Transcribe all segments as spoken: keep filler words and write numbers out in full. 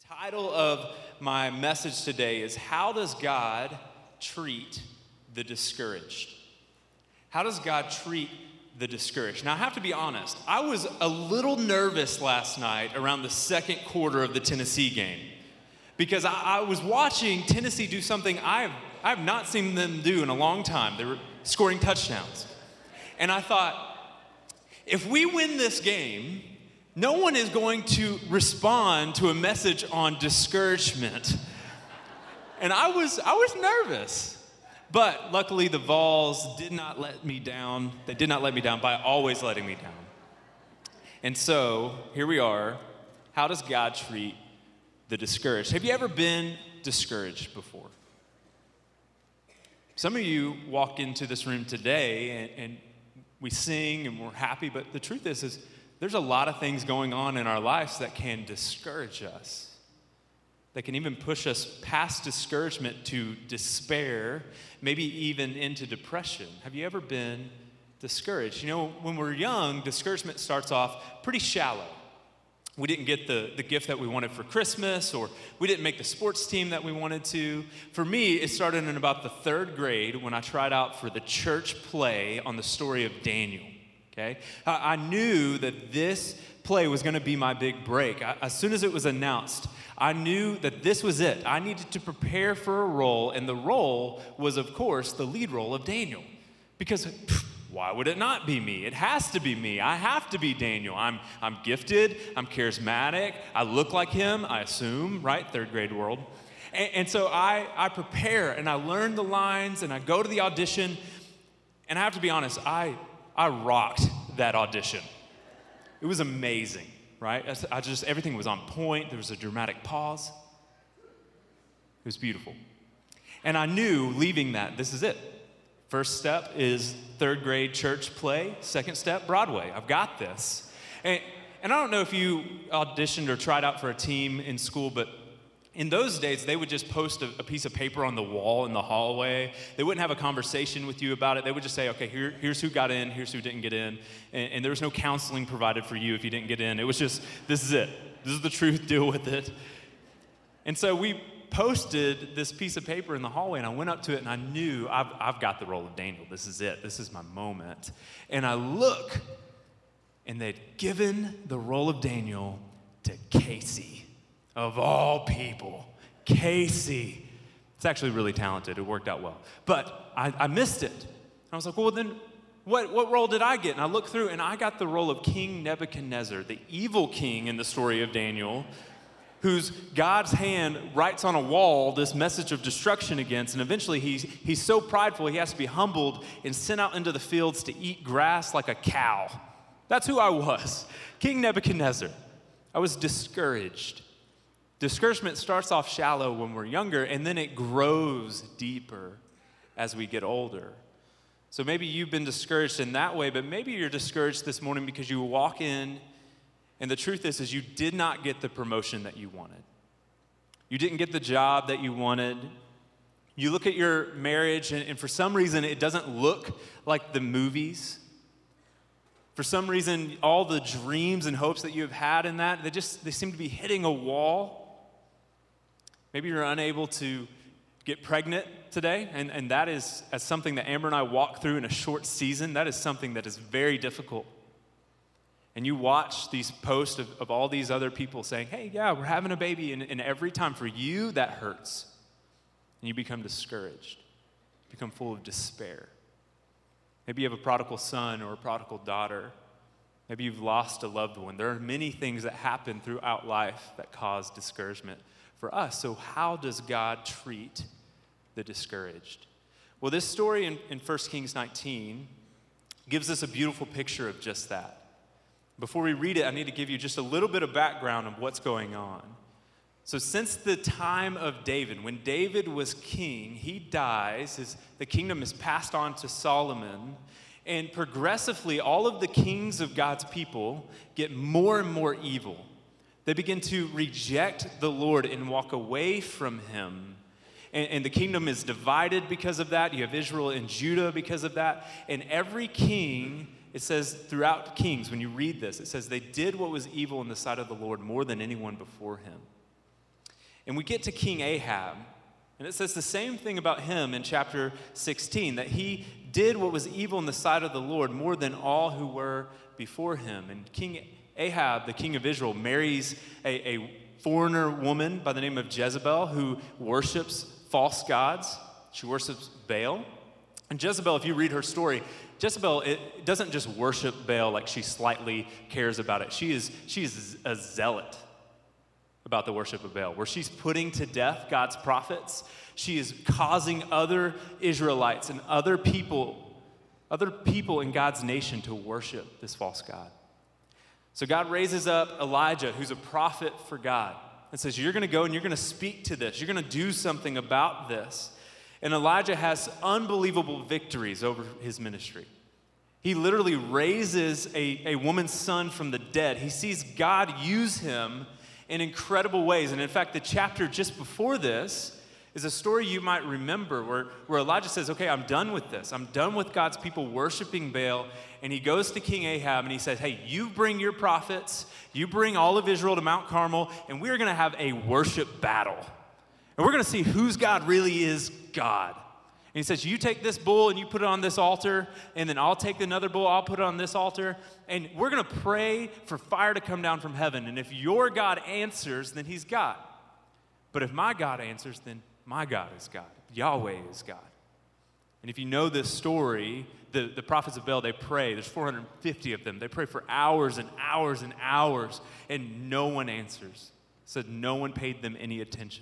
Title of my message today is How Does God Treat the Discouraged? How does God treat the discouraged? Now, I have to be honest. I was a little nervous last night around the second quarter of the Tennessee game because I, I was watching Tennessee do something I've, I've not seen them do in a long time. They were scoring touchdowns. And I thought, if we win this game, no one is going to respond to a message on discouragement. And I was, I was nervous. But luckily, the Vols did not let me down. They did not let me down by always letting me down. And so, here we are. How does God treat the discouraged? Have you ever been discouraged before? Some of you walk into this room today, and, and we sing, and we're happy, but the truth is, is there's a lot of things going on in our lives that can discourage us, that can even push us past discouragement to despair, maybe even into depression. Have you ever been discouraged? You know, when we're young, discouragement starts off pretty shallow. We didn't get the, the gift that we wanted for Christmas, or we didn't make the sports team that we wanted to. For me, it started in about the third grade when I tried out for the church play on the story of Daniel. Okay? I, I knew that this play was going to be my big break. I, as soon as it was announced, I knew that this was it. I needed to prepare for a role, and the role was, of course, the lead role of Daniel. Because pff, why would it not be me? It has to be me. I have to be Daniel. I'm, I'm gifted. I'm charismatic. I look like him, I assume, right? Third grade world. And, and so I, I prepare, and I learn the lines, and I go to the audition. And I have to be honest, I, I rocked that audition. It was amazing. Right? I just, everything was on point. There was a dramatic pause. It was beautiful. And I knew leaving that, this is it. First step is third grade church play. Second step, Broadway. I've got this. And, and I don't know if you auditioned or tried out for a team in school, but in those days, they would just post a, a piece of paper on the wall in the hallway. They wouldn't have a conversation with you about it. They would just say, okay, here, here's who got in, here's who didn't get in. And, and there was no counseling provided for you if you didn't get in. It was just, this is it. This is the truth, deal with it. And so we posted this piece of paper in the hallway, and I went up to it, and I knew I've, I've got the role of Daniel. This is it. This is my moment. And I look, and they'd given the role of Daniel to Casey. Of all people, Casey. It's actually really talented. It worked out well. But I, I missed it. I was like, well, then what, what role did I get? And I looked through, and I got the role of King Nebuchadnezzar, the evil king in the story of Daniel, whose God's hand writes on a wall this message of destruction against, and eventually he's, he's so prideful he has to be humbled and sent out into the fields to eat grass like a cow. That's who I was, King Nebuchadnezzar. I was discouraged. Discouragement starts off shallow when we're younger, and then it grows deeper as we get older. So maybe you've been discouraged in that way, but maybe you're discouraged this morning because you walk in, and the truth is, is you did not get the promotion that you wanted. You didn't get the job that you wanted. You look at your marriage, and, and for some reason, it doesn't look like the movies. For some reason, all the dreams and hopes that you have had in that, they just, they seem to be hitting a wall. Maybe you're unable to get pregnant today, and, and that is as something that Amber and I walked through in a short season. That is something that is very difficult. And you watch these posts of, of all these other people saying, hey, yeah, we're having a baby, and, and every time for you, that hurts. And you become discouraged, become full of despair. Maybe you have a prodigal son or a prodigal daughter. Maybe you've lost a loved one. There are many things that happen throughout life that cause discouragement for us. So how does God treat the discouraged? Well, this story in, in First Kings nineteen gives us a beautiful picture of just that. Before we read it, I need to give you just a little bit of background of what's going on. So since the time of David, when David was king, he dies, his, the kingdom is passed on to Solomon, and progressively all of the kings of God's people get more and more evil. They begin to reject the Lord and walk away from him. And, and the kingdom is divided because of that. You have Israel and Judah because of that. And every king, it says throughout Kings, when you read this, it says they did what was evil in the sight of the Lord more than anyone before him. And we get to King Ahab, and it says the same thing about him in chapter sixteen, that he did what was evil in the sight of the Lord more than all who were before him. And King Ahab, the king of Israel, marries a, a foreigner woman by the name of Jezebel who worships false gods. She worships Baal. And Jezebel, if you read her story, Jezebel it doesn't just worship Baal like she slightly cares about it. She is, she is a zealot about the worship of Baal, where she's putting to death God's prophets. She is causing other Israelites and other people, other people in God's nation to worship this false god. So God raises up Elijah, who's a prophet for God, and says, you're going to go and you're going to speak to this. You're going to do something about this. And Elijah has unbelievable victories over his ministry. He literally raises a, a woman's son from the dead. He sees God use him in incredible ways. And in fact, the chapter just before this is a story you might remember where, where Elijah says, okay, I'm done with this. I'm done with God's people worshiping Baal. And he goes to King Ahab and he says, hey, you bring your prophets, you bring all of Israel to Mount Carmel, and we're going to have a worship battle. And we're going to see whose God really is God. And he says, you take this bull and you put it on this altar, and then I'll take another bull, I'll put it on this altar, and we're going to pray for fire to come down from heaven. And if your God answers, then he's God. But if my God answers, then my God is God. Yahweh is God. And if you know this story, the, the prophets of Baal, they pray. There's four hundred fifty of them. They pray for hours and hours and hours, and no one answers. Said no one paid them any attention.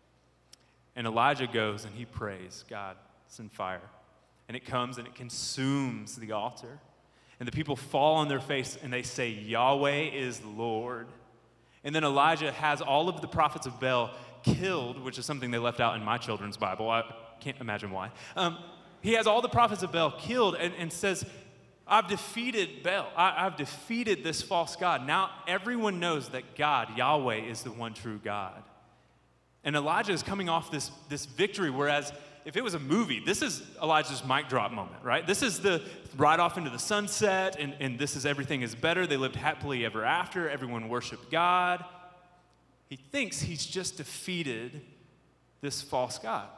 And Elijah goes and he prays, God, send fire. And it comes and it consumes the altar. And the people fall on their face and they say, Yahweh is Lord. And then Elijah has all of the prophets of Baal killed, which is something they left out in my children's Bible. I can't imagine why. Um, he has all the prophets of Baal killed and, and says, I've defeated Baal. I, I've defeated this false god. Now everyone knows that God, Yahweh, is the one true God. And Elijah is coming off this, this victory, whereas if it was a movie, this is Elijah's mic drop moment, right? This is the ride off into the sunset, and, and this is everything is better. They lived happily ever after. Everyone worshiped God. He thinks he's just defeated this false god.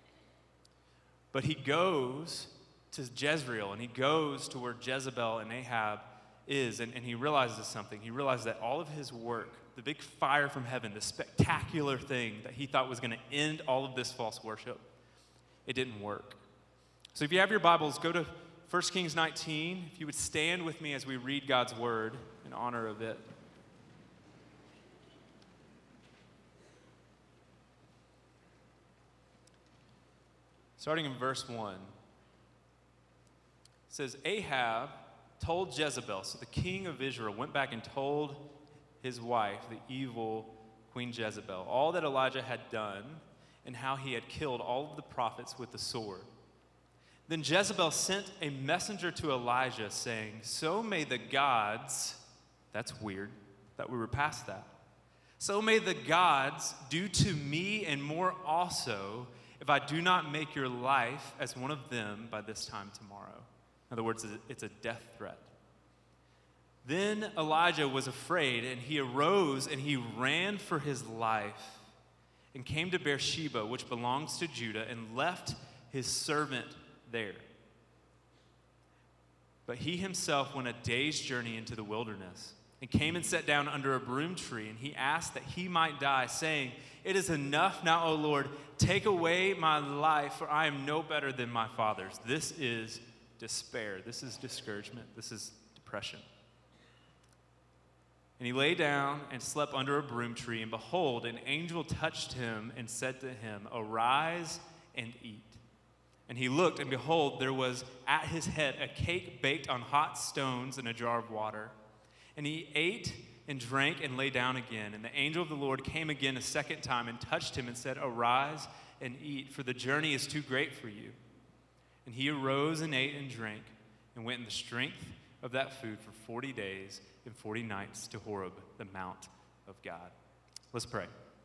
But he goes to Jezreel, and he goes to where Jezebel and Ahab is, and, and he realizes something. He realizes that all of his work, the big fire from heaven, the spectacular thing that he thought was going to end all of this false worship, it didn't work. So if you have your Bibles, go to First Kings nineteen. If you would stand with me as we read God's word in honor of it. Starting in verse one, it says, Ahab told Jezebel, so the king of Israel went back and told his wife, the evil Queen Jezebel, all that Elijah had done and how he had killed all of the prophets with the sword. Then Jezebel sent a messenger to Elijah saying, so may the gods, that's weird that we were past that, so may the gods do to me and more also if I do not make your life as one of them by this time tomorrow. In other words, it's a death threat. Then Elijah was afraid, and he arose and he ran for his life and came to Beersheba, which belongs to Judah, and left his servant there. But he himself went a day's journey into the wilderness and came and sat down under a broom tree, and he asked that he might die, saying, it is enough now, O Lord, take away my life, for I am no better than my fathers. This is despair. This is discouragement. This is depression. And he lay down and slept under a broom tree, and behold, an angel touched him and said to him, arise and eat. And he looked, and behold, there was at his head a cake baked on hot stones and a jar of water. And he ate and drank and lay down again. And the angel of the Lord came again a second time and touched him and said, arise and eat, for the journey is too great for you. And he arose and ate and drank and went in the strength of that food for forty days and forty nights to Horeb, the mount of God. Let's pray.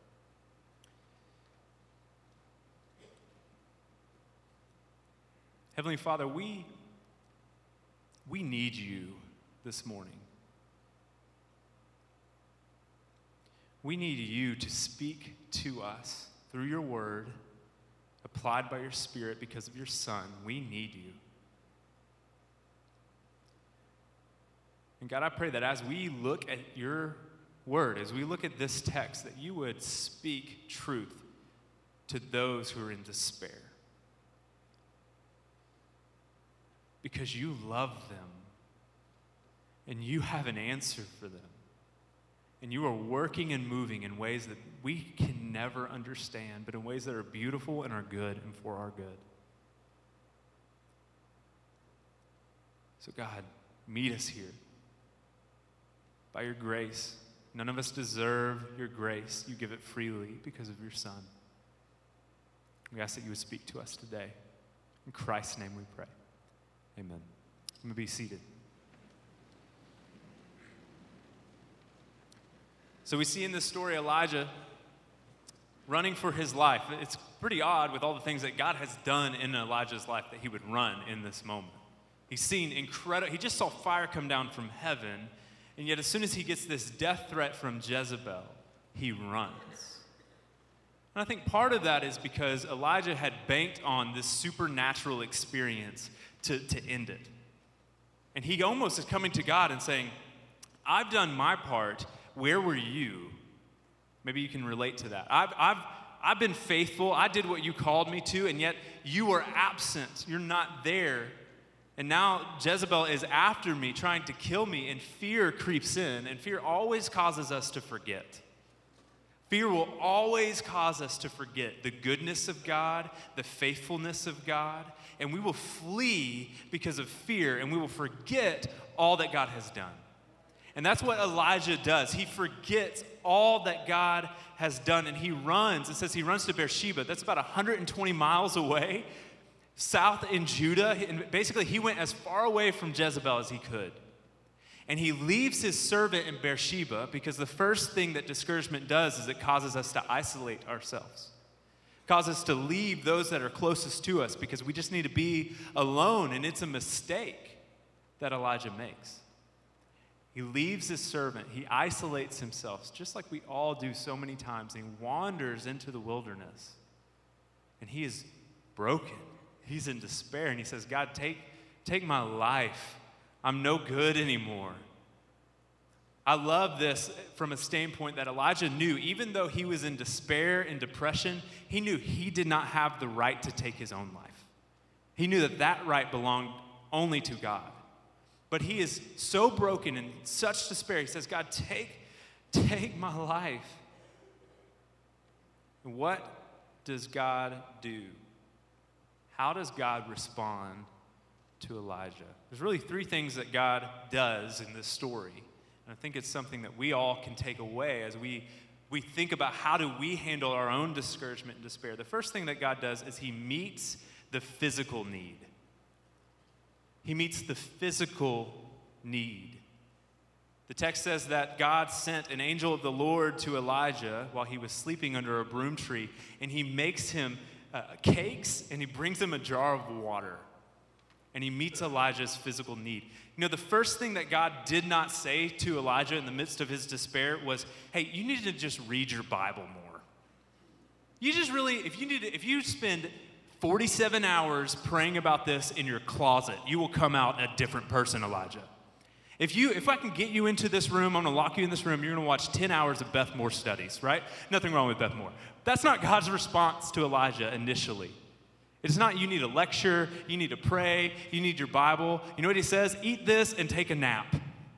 Heavenly Father, we, we need you this morning. We need you to speak to us through your word, applied by your Spirit because of your Son. We need you. And God, I pray that as we look at your word, as we look at this text, that you would speak truth to those who are in despair. Because you love them, and you have an answer for them. And you are working and moving in ways that we can never understand, but in ways that are beautiful and are good and for our good. So God, meet us here. By your grace, none of us deserve your grace. You give it freely because of your Son. We ask that you would speak to us today. In Christ's name we pray. Amen. I'm going to be seated. So we see in this story Elijah running for his life. It's pretty odd with all the things that God has done in Elijah's life that he would run in this moment. He's seen incredible, he just saw fire come down from heaven, and yet as soon as he gets this death threat from Jezebel, he runs. And I think part of that is because Elijah had banked on this supernatural experience to, to end it. And he almost is coming to God and saying, I've done my part. Where were you? Maybe you can relate to that. I've, I've, I've been faithful. I did what you called me to, and yet you were absent. You're not there. And now Jezebel is after me, trying to kill me, and fear creeps in, and fear always causes us to forget. Fear will always cause us to forget the goodness of God, the faithfulness of God, and we will flee because of fear, and we will forget all that God has done. And that's what Elijah does. He forgets all that God has done, and he runs. It says he runs to Beersheba. That's about one hundred twenty miles away, south in Judah. And basically, he went as far away from Jezebel as he could. And he leaves his servant in Beersheba because the first thing that discouragement does is it causes us to isolate ourselves. It causes us to leave those that are closest to us because we just need to be alone, and it's a mistake that Elijah makes. He leaves his servant. He isolates himself, just like we all do so many times. And he wanders into the wilderness. And he is broken. He's in despair. And he says, God, take, take my life. I'm no good anymore. I love this from a standpoint that Elijah knew, even though he was in despair and depression, he knew he did not have the right to take his own life. He knew that that right belonged only to God. But he is so broken and such despair. He says, God, take, take my life. And what does God do? How does God respond to Elijah? There's really three things that God does in this story. And I think it's something that we all can take away as we, we think about how do we handle our own discouragement and despair. The first thing that God does is he meets the physical need. He meets the physical need. The text says that God sent an angel of the Lord to Elijah while he was sleeping under a broom tree, and he makes him uh, cakes, and he brings him a jar of water, and he meets Elijah's physical need. You know, the first thing that God did not say to Elijah in the midst of his despair was, hey, you need to just read your Bible more. You just really, if you need to, if you spend forty-seven hours praying about this in your closet, you will come out a different person, Elijah. If you, if I can get you into this room, I'm going to lock you in this room, you're going to watch ten hours of Beth Moore studies, right? Nothing wrong with Beth Moore. That's not God's response to Elijah initially. It's not you need a lecture, you need to pray, you need your Bible. You know what he says? Eat this and take a nap.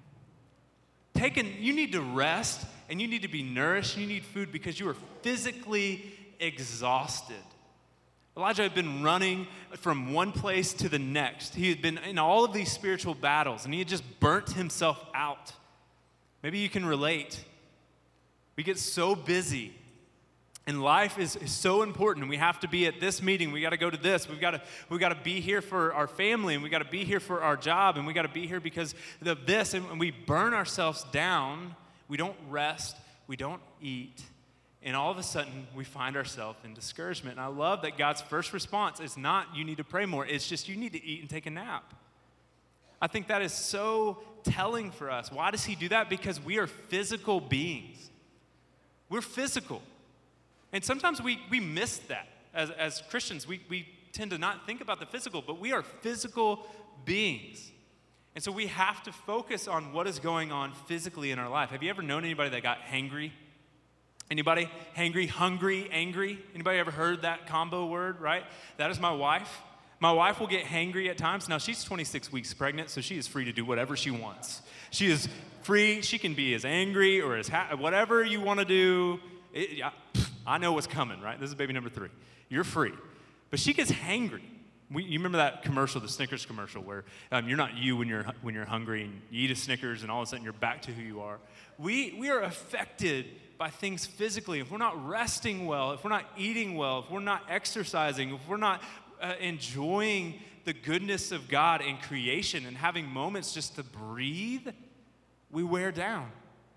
Take an, you need to rest, and you need to be nourished, you need food because you are physically exhausted. Elijah had been running from one place to the next. He had been in all of these spiritual battles, and he had just burnt himself out. Maybe you can relate. We get so busy, and life is, is so important, and we have to be at this meeting. We got to go to this. We've got to we've got to be here for our family, and we got to be here for our job, and we got to be here because of this, and we burn ourselves down. We don't rest. We don't eat. And all of a sudden, we find ourselves in discouragement. And I love that God's first response is not, you need to pray more. It's just, you need to eat and take a nap. I think that is so telling for us. Why does he do that? Because we are physical beings. We're physical. And sometimes we, we miss that. As, as Christians, we, we tend to not think about the physical, but we are physical beings. And so we have to focus on what is going on physically in our life. Have you ever known anybody that got hangry? Anybody? Hangry, hungry, angry? Anybody ever heard that combo word, right? That is my wife. My wife will get hangry at times. Now, she's twenty-six weeks pregnant, so she is free to do whatever she wants. She is free. She can be as angry or as ha- whatever you want to do. It, I, I know what's coming, right? This is baby number three. You're free. But she gets hangry. We, you remember that commercial, the Snickers commercial, where um, you're not you when you're when you're hungry and you eat a Snickers and all of a sudden you're back to who you are. We we are affected by things physically. If we're not resting well, if we're not eating well, if we're not exercising, if we're not uh, enjoying the goodness of God in creation and having moments just to breathe, we wear down.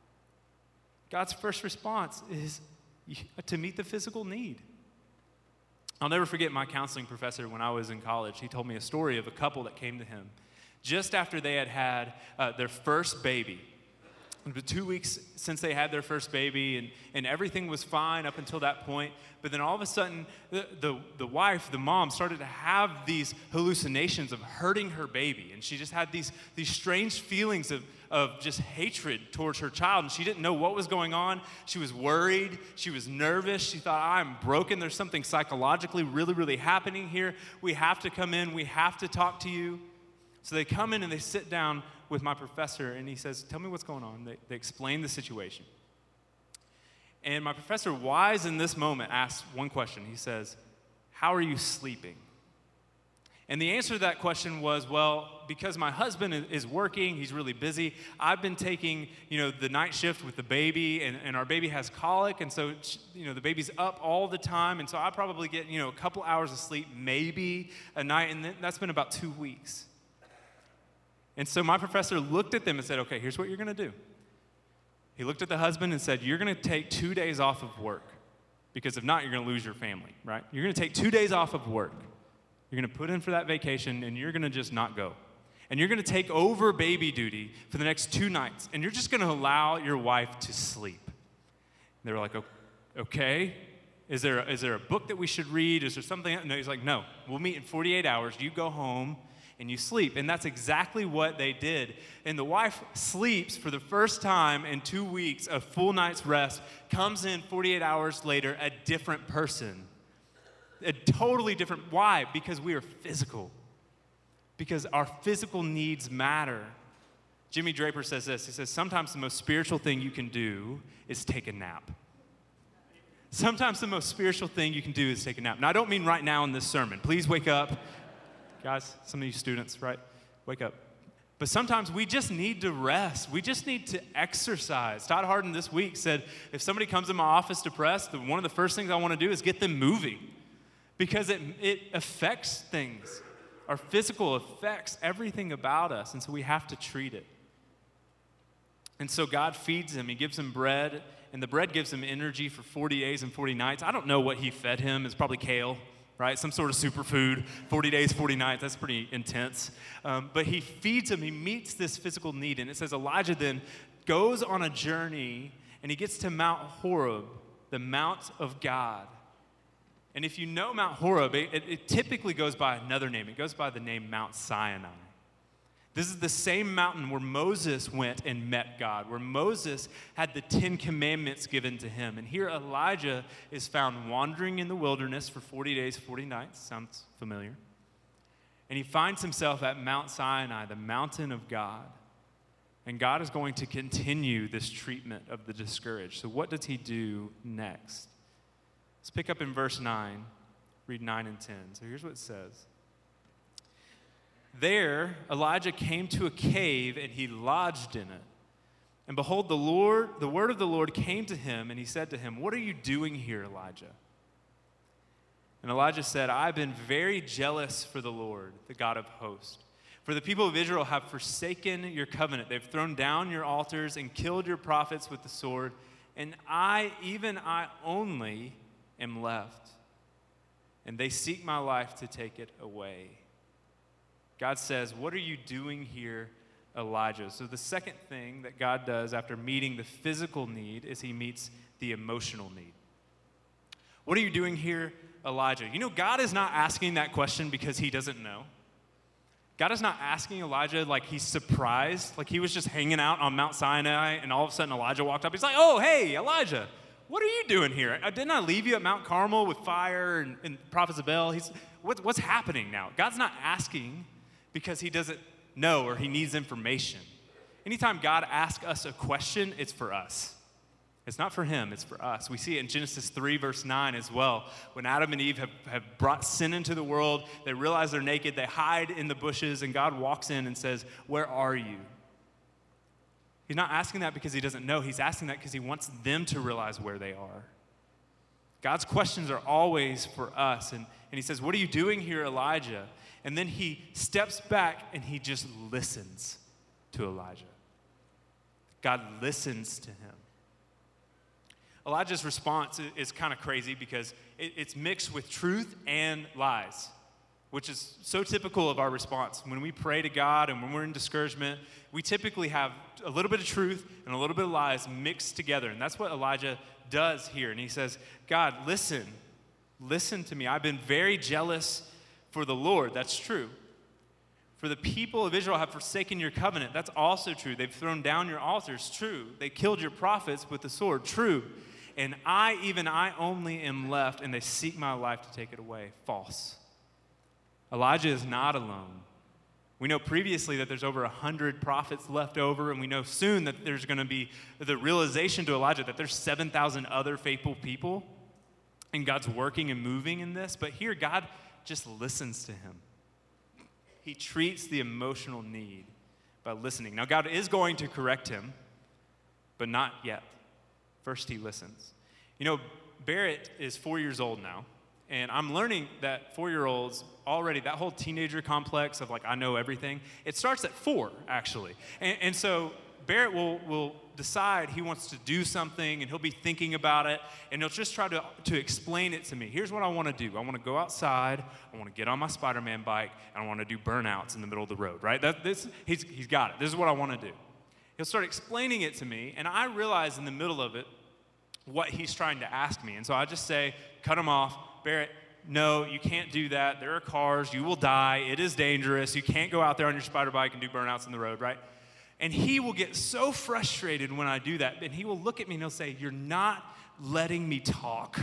God's first response is to meet the physical need. I'll never forget my counseling professor when I was in college. He told me a story of a couple that came to him just after they had had uh, their first baby. It was two weeks since they had their first baby, and, and everything was fine up until that point. But then all of a sudden, the, the, the wife, the mom, started to have these hallucinations of hurting her baby. And she just had these, these strange feelings of, of just hatred towards her child. And she didn't know what was going on. She was worried. She was nervous. She thought, I'm broken. There's something psychologically really, really happening here. We have to come in. We have to talk to you. So they come in and they sit down with my professor, and he says, tell me what's going on. They, they explain the situation. And my professor, wise in this moment, asks one question. He says, how are you sleeping? And the answer to that question was, well, because my husband is working, he's really busy, I've been taking, you know, the night shift with the baby, and, and our baby has colic, and so, you know, the baby's up all the time, and so I probably get, you know, a couple hours of sleep, maybe a night, and that's been about two weeks. And so my professor looked at them and said, okay, here's what you're going to do. He looked at the husband and said, you're going to take two days off of work, because if not, you're going to lose your family, right? You're going to take two days off of work. You're going to put in for that vacation, and you're going to just not go. And you're going to take over baby duty for the next two nights, and you're just going to allow your wife to sleep. And they were like, okay, is there, is there a book that we should read? Is there something? No, he's like, no, we'll meet in forty-eight hours. You go home and you sleep. And that's exactly what they did. And the wife sleeps for the first time in two weeks, a full night's rest, comes in forty-eight hours later, a different person. A totally different. Why? Because we are physical. Because our physical needs matter. Jimmy Draper says this. He says, sometimes the most spiritual thing you can do is take a nap. Sometimes the most spiritual thing you can do is take a nap. Now, I don't mean right now in this sermon. Please wake up. Guys, some of you students, right? Wake up. But sometimes we just need to rest. We just need to exercise. Todd Harden this week said, if somebody comes in my office depressed, one of the first things I want to do is get them moving, because it, it affects things. Our physical affects everything about us, and so we have to treat it. And so God feeds him. He gives him bread, and the bread gives him energy for forty days and forty nights. I don't know what he fed him. It's probably kale, right? Some sort of superfood, forty days, forty nights. That's pretty intense. Um, but he feeds him. He meets this physical need. And it says Elijah then goes on a journey, and he gets to Mount Horeb, the Mount of God. And if you know Mount Horeb, it, it typically goes by another name. It goes by the name Mount Sinai. This is the same mountain where Moses went and met God, where Moses had the Ten Commandments given to him. And here Elijah is found wandering in the wilderness for forty days, forty nights. Sounds familiar. And he finds himself at Mount Sinai, the mountain of God. And God is going to continue this treatment of the discouraged. So what does he do next? Let's pick up in verse nine, read nine and ten. So here's what it says. There, Elijah came to a cave, and he lodged in it. And behold, the Lord, the word of the Lord came to him, and he said to him, what are you doing here, Elijah? And Elijah said, I've been very jealous for the Lord, the God of hosts. For the people of Israel have forsaken your covenant. They've thrown down your altars and killed your prophets with the sword. And I, even I only, am left. And they seek my life to take it away. God says, what are you doing here, Elijah? So the second thing that God does after meeting the physical need is he meets the emotional need. What are you doing here, Elijah? You know, God is not asking that question because he doesn't know. God is not asking Elijah like he's surprised, like he was just hanging out on Mount Sinai and all of a sudden Elijah walked up. He's like, oh, hey, Elijah, what are you doing here? Didn't I leave you at Mount Carmel with fire and, and prophets of Baal? He's, what, what's happening now? God's not asking because he doesn't know or he needs information. Anytime God asks us a question, it's for us. It's not for him, it's for us. We see it in Genesis three, verse nine as well. When Adam and Eve have, have brought sin into the world, they realize they're naked, they hide in the bushes, and God walks in and says, where are you? He's not asking that because he doesn't know. He's asking that because he wants them to realize where they are. God's questions are always for us. And, and he says, what are you doing here, Elijah? And then he steps back and he just listens to Elijah. God listens to him. Elijah's response is kind of crazy because it's mixed with truth and lies, which is so typical of our response. When we pray to God and when we're in discouragement, we typically have a little bit of truth and a little bit of lies mixed together. And that's what Elijah does here. And he says, God, listen, listen to me. I've been very jealous for the Lord. That's true. For the people of Israel have forsaken your covenant. That's also true. They've thrown down your altars. True. They killed your prophets with the sword. True. And I, even I only am left, and they seek my life to take it away. False. Elijah is not alone. We know previously that there's over one hundred prophets left over, and we know soon that there's going to be the realization to Elijah that there's seven thousand other faithful people, and God's working and moving in this. But here, God just listens to him. He treats the emotional need by listening. Now, God is going to correct him, but not yet. First, he listens. You know, Barrett is four years old now, and I'm learning that four-year-olds already, that whole teenager complex of like, I know everything, it starts at four, actually. And, and so Barrett will, will decide he wants to do something, and he'll be thinking about it, and he'll just try to, to explain it to me. Here's what I want to do. I want to go outside, I want to get on my Spider-Man bike, and I want to do burnouts in the middle of the road, right? That, this, he's, he's got it. This is what I want to do. He'll start explaining it to me, and I realize in the middle of it what he's trying to ask me. And so I just say, cut him off. Barrett, no, you can't do that. There are cars. You will die. It is dangerous. You can't go out there on your spider bike and do burnouts in the road, right? And he will get so frustrated when I do that, and he will look at me and he'll say, you're not letting me talk.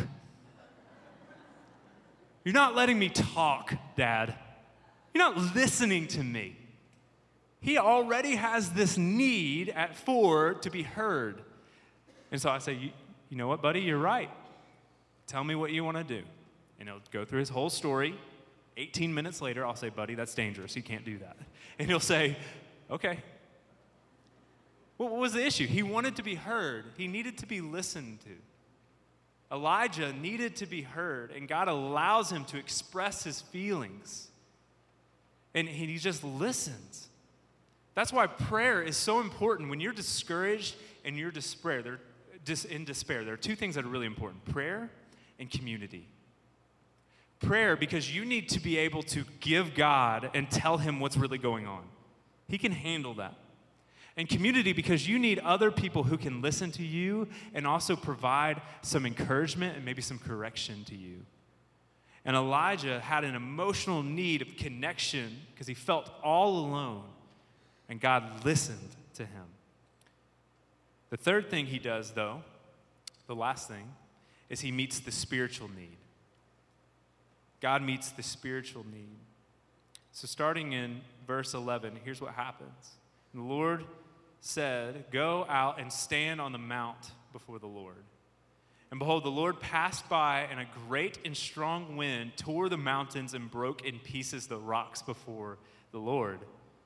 You're not letting me talk, Dad. You're not listening to me. He already has this need at four to be heard. And so I say, you, you know what, buddy, you're right. Tell me what you want to do. And he'll go through his whole story. eighteen minutes later, I'll say, buddy, that's dangerous. You can't do that. And he'll say, okay. Well, what was the issue? He wanted to be heard. He needed to be listened to. Elijah needed to be heard, and God allows him to express his feelings. And he just listens. That's why prayer is so important. When you're discouraged and you're despair, there, in despair, there are two things that are really important: prayer and community. Prayer, because you need to be able to give God and tell him what's really going on. He can handle that. And community, because you need other people who can listen to you and also provide some encouragement and maybe some correction to you. And Elijah had an emotional need of connection because he felt all alone, and God listened to him. The third thing he does, though, the last thing, is he meets the spiritual need. God meets the spiritual need. So starting in verse eleven, here's what happens. The Lord said, go out and stand on the mount before the Lord. And behold, the Lord passed by, and a great and strong wind tore the mountains and broke in pieces the rocks before the Lord.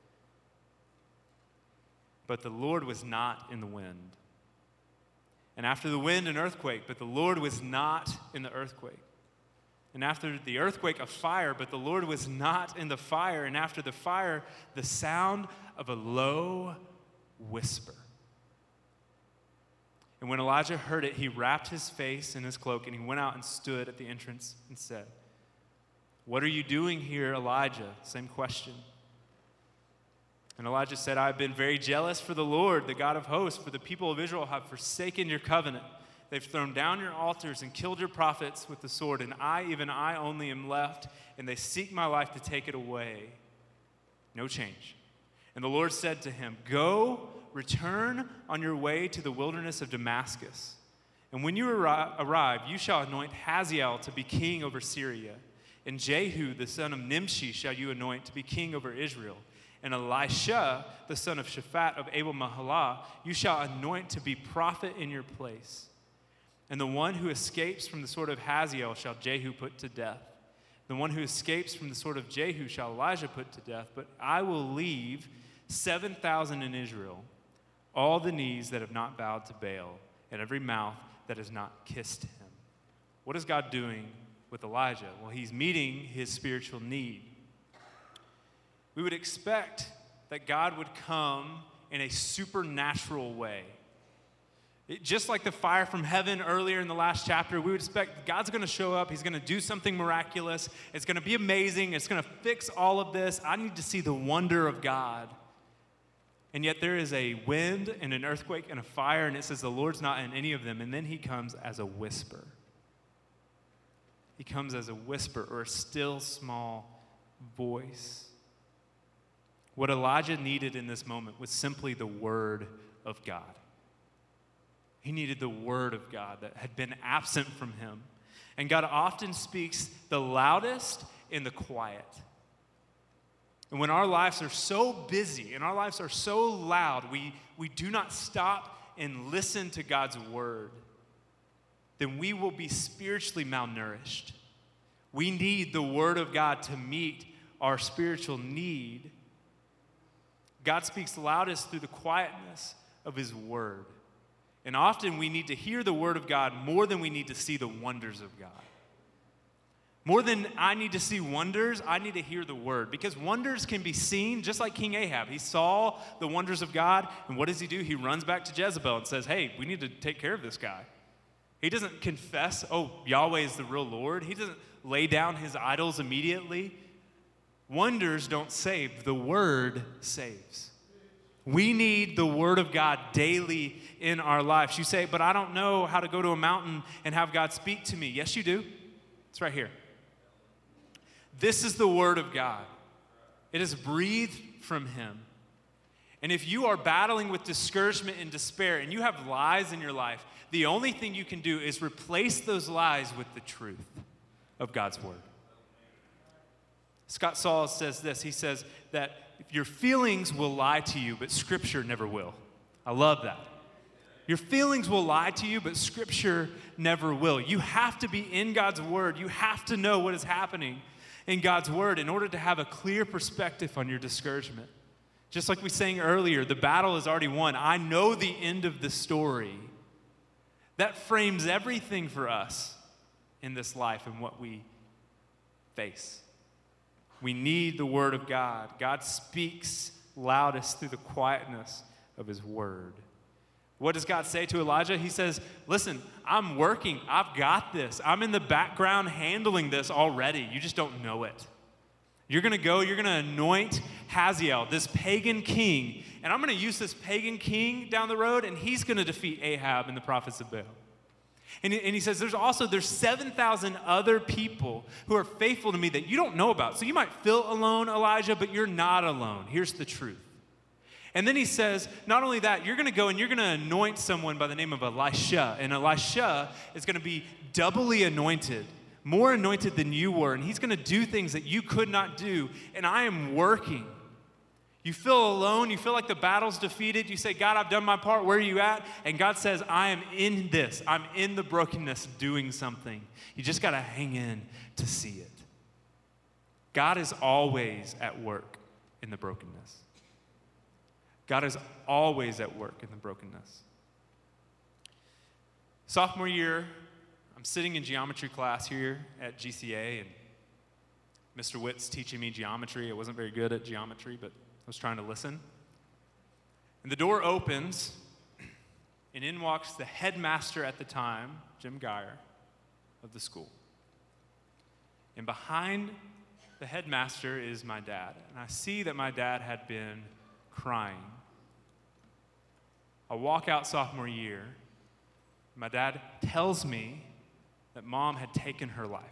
But the Lord was not in the wind. And after the wind, an earthquake, but the Lord was not in the earthquake. And after the earthquake, a fire, but the Lord was not in the fire. And after the fire, the sound of a low whisper. And when Elijah heard it, he wrapped his face in his cloak, and he went out and stood at the entrance and said, what are you doing here, Elijah? Same question. And Elijah said, I have been very jealous for the Lord, the God of hosts, for the people of Israel have forsaken your covenant. They've thrown down your altars and killed your prophets with the sword, and I, even I only am left, and they seek my life to take it away. No change. And the Lord said to him, go, return on your way to the wilderness of Damascus. And when you arri- arrive, you shall anoint Hazael to be king over Syria. And Jehu, the son of Nimshi, shall you anoint to be king over Israel. And Elisha, the son of Shaphat of Abel-Mahalah, you shall anoint to be prophet in your place. And the one who escapes from the sword of Hazael shall Jehu put to death. The one who escapes from the sword of Jehu shall Elijah put to death. But I will leave seven thousand in Israel, all the knees that have not bowed to Baal, and every mouth that has not kissed him. What is God doing with Elijah? Well, he's meeting his spiritual need. We would expect that God would come in a supernatural way. It, just like the fire from heaven earlier in the last chapter, we would expect God's going to show up. He's going to do something miraculous. It's going to be amazing. It's going to fix all of this. I need to see the wonder of God. And yet there is a wind and an earthquake and a fire, and it says the Lord's not in any of them. And then he comes as a whisper. He comes as a whisper or a still small voice. What Elijah needed in this moment was simply the word of God. He needed the word of God that had been absent from him. And God often speaks the loudest in the quiet. And when our lives are so busy and our lives are so loud, we, we do not stop and listen to God's word, then we will be spiritually malnourished. We need the word of God to meet our spiritual need. God speaks loudest through the quietness of his word. And often we need to hear the word of God more than we need to see the wonders of God. More than I need to see wonders, I need to hear the word. Because wonders can be seen, just like King Ahab. He saw the wonders of God, and what does he do? He runs back to Jezebel and says, hey, we need to take care of this guy. He doesn't confess, oh, Yahweh is the real Lord. He doesn't lay down his idols immediately. Wonders don't save. The word saves. We need the word of God daily in our lives. You say, but I don't know how to go to a mountain and have God speak to me. Yes, you do. It's right here. This is the word of God. It is breathed from him. And if you are battling with discouragement and despair and you have lies in your life, the only thing you can do is replace those lies with the truth of God's word. Scott Sauls says this. He says that your feelings will lie to you, but Scripture never will. I love that. Your feelings will lie to you, but Scripture never will. You have to be in God's word. You have to know what is happening in God's word in order to have a clear perspective on your discouragement. Just like we sang earlier, the battle is already won. I know the end of the story. That frames everything for us in this life and what we face. We need the word of God. God speaks loudest through the quietness of his word. What does God say to Elijah? He says, listen, I'm working. I've got this. I'm in the background handling this already. You just don't know it. You're going to go, you're going to anoint Hazael, this pagan king. And I'm going to use this pagan king down the road, and he's going to defeat Ahab and the prophets of Baal. And, and he says, there's also, there's seven thousand other people who are faithful to me that you don't know about. So you might feel alone, Elijah, but you're not alone. Here's the truth. And then he says, not only that, you're going to go and you're going to anoint someone by the name of Elisha. And Elisha is going to be doubly anointed, more anointed than you were. And he's going to do things that you could not do. And I am working. You feel alone. You feel like the battle's defeated. You say, God, I've done my part. Where are you at? And God says, I am in this. I'm in the brokenness doing something. You just got to hang in to see it. God is always at work in the brokenness. God is always at work in the brokenness. Sophomore year, I'm sitting in geometry class here at G C A, and Mister Witt's teaching me geometry. I wasn't very good at geometry, but I was trying to listen. And the door opens, and in walks the headmaster at the time, Jim Geyer, of the school. And behind the headmaster is my dad. And I see that my dad had been crying. I walk out sophomore year. My dad tells me that mom had taken her life.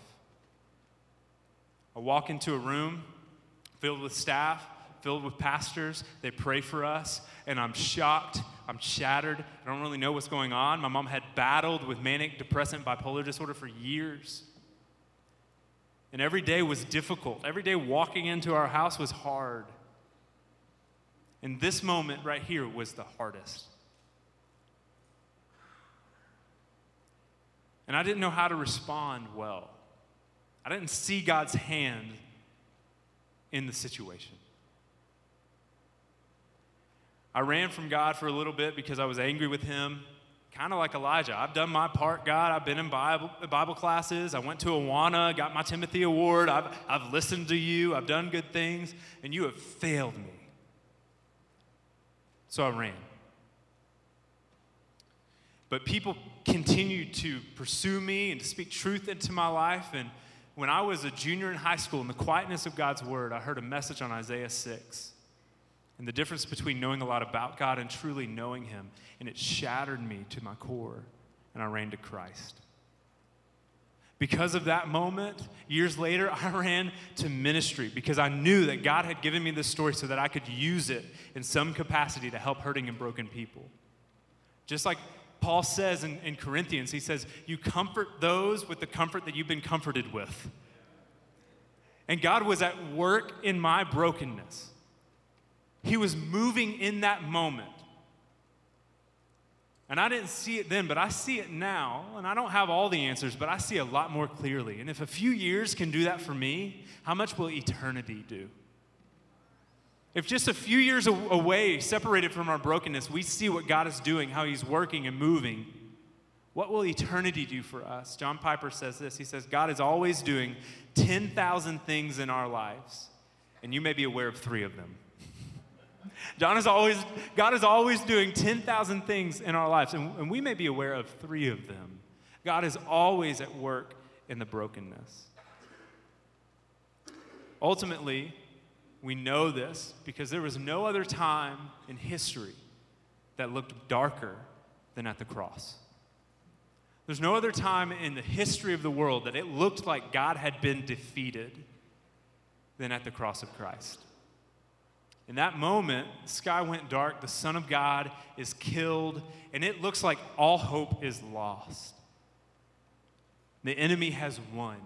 I walk into a room filled with staff, filled with pastors. They pray for us, and I'm shocked. I'm shattered. I don't really know what's going on. My mom had battled with manic depressant bipolar disorder for years. And every day was difficult. Every day walking into our house was hard. And this moment right here was the hardest. And I didn't know how to respond well. I didn't see God's hand in the situation. I ran from God for a little bit because I was angry with him, kind of like Elijah. I've done my part, God. I've been in Bible, Bible classes. I went to Awana, got my Timothy Award. I've, I've listened to you. I've done good things, and you have failed me. So I ran. But people continued to pursue me and to speak truth into my life. And when I was a junior in high school, in the quietness of God's word, I heard a message on Isaiah six. And the difference between knowing a lot about God and truly knowing him. And it shattered me to my core. And I ran to Christ. Because of that moment, years later, I ran to ministry because I knew that God had given me this story so that I could use it in some capacity to help hurting and broken people. Just like Paul says in, in Corinthians, he says, you comfort those with the comfort that you've been comforted with. And God was at work in my brokenness. He was moving in that moment. And I didn't see it then, but I see it now. And I don't have all the answers, but I see a lot more clearly. And if a few years can do that for me, how much will eternity do? If just a few years away, separated from our brokenness, we see what God is doing, how he's working and moving, what will eternity do for us? John Piper says this. He says, God is always doing ten thousand things in our lives, and you may be aware of three of them. John is always, God is always doing ten thousand things in our lives, and, and we may be aware of three of them. God is always at work in the brokenness. Ultimately, we know this because there was no other time in history that looked darker than at the cross. There's no other time in the history of the world that it looked like God had been defeated than at the cross of Christ. In that moment, the sky went dark, the Son of God is killed, and it looks like all hope is lost. The enemy has won.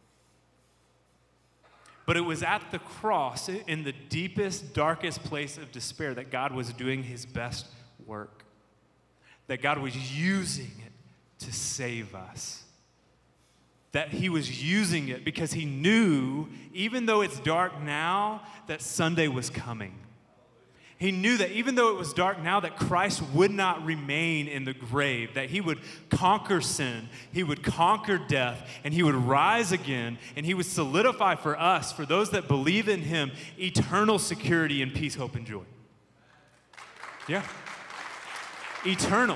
But it was at the cross, in the deepest, darkest place of despair, that God was doing his best work. That God was using it to save us. That he was using it because he knew, even though it's dark now, that Sunday was coming. He knew that even though it was dark now, that Christ would not remain in the grave, that he would conquer sin, he would conquer death, and he would rise again, and he would solidify for us, for those that believe in him, eternal security and peace, hope, and joy. Yeah. Eternal.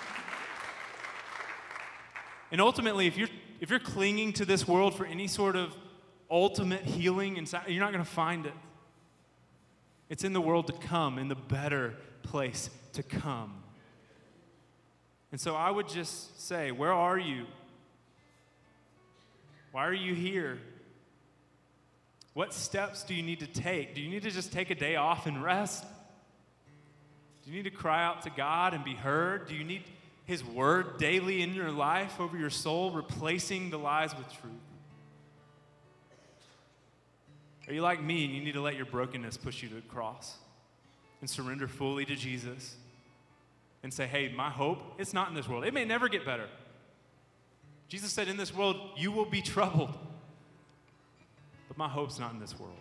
And ultimately, if you're if you're clinging to this world for any sort of ultimate healing, you're not going to find it. It's in the world to come, in the better place to come. And so I would just say, where are you? Why are you here? What steps do you need to take? Do you need to just take a day off and rest? Do you need to cry out to God and be heard? Do you need his word daily in your life over your soul, replacing the lies with truth? Are you like me and you need to let your brokenness push you to the cross and surrender fully to Jesus and say, hey, my hope, it's not in this world. It may never get better. Jesus said, in this world, you will be troubled. But my hope's not in this world.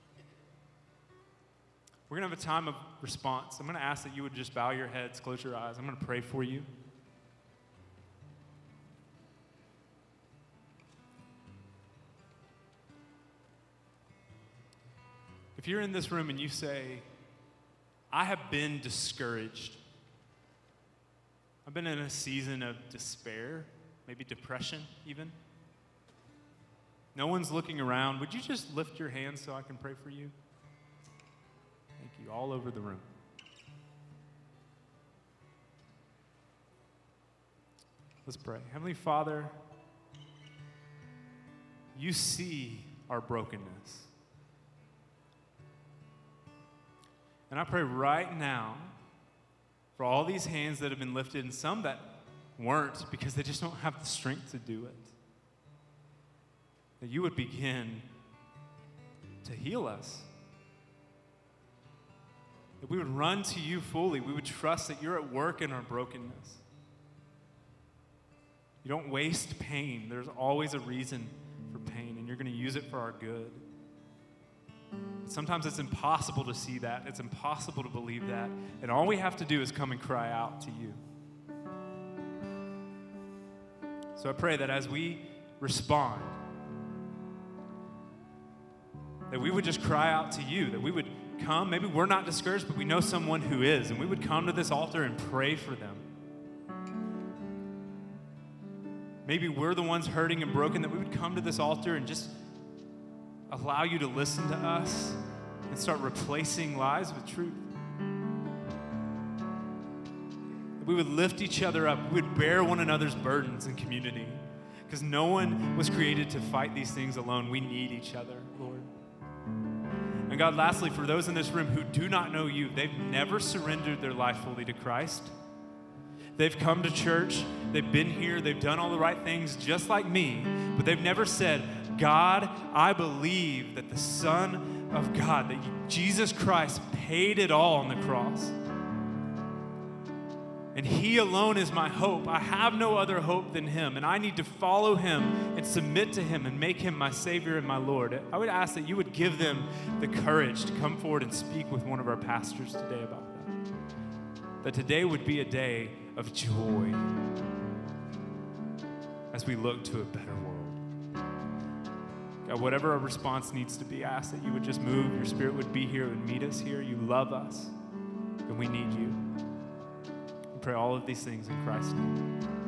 We're going to have a time of response. I'm going to ask that you would just bow your heads, close your eyes. I'm going to pray for you. If you're in this room and you say, I have been discouraged, I've been in a season of despair, maybe depression even. No one's looking around. Would you just lift your hands so I can pray for you? Thank you, all over the room. Let's pray. Heavenly Father, you see our brokenness. And I pray right now for all these hands that have been lifted and some that weren't because they just don't have the strength to do it, that you would begin to heal us. That we would run to you fully. We would trust that you're at work in our brokenness. You don't waste pain. There's always a reason for pain, and you're going to use it for our good. Sometimes it's impossible to see that. It's impossible to believe that. And all we have to do is come and cry out to you. So I pray that as we respond, that we would just cry out to you, that we would come. Maybe we're not discouraged, but we know someone who is, and we would come to this altar and pray for them. Maybe we're the ones hurting and broken, that we would come to this altar and just allow you to listen to us and start replacing lies with truth. That we would lift each other up. We would bear one another's burdens in community, because no one was created to fight these things alone. We need each other, Lord. And God, lastly, for those in this room who do not know you, they've never surrendered their life fully to Christ. They've come to church, they've been here, they've done all the right things just like me, but they've never said, God, I believe that the Son of God, that Jesus Christ paid it all on the cross. And he alone is my hope. I have no other hope than him, and I need to follow him and submit to him and make him my Savior and my Lord. I would ask that you would give them the courage to come forward and speak with one of our pastors today about that. That today would be a day of joy as we look to a better world. God, whatever our response needs to be, I ask that you would just move, your Spirit would be here and meet us here. You love us, and we need you. We pray all of these things in Christ's name.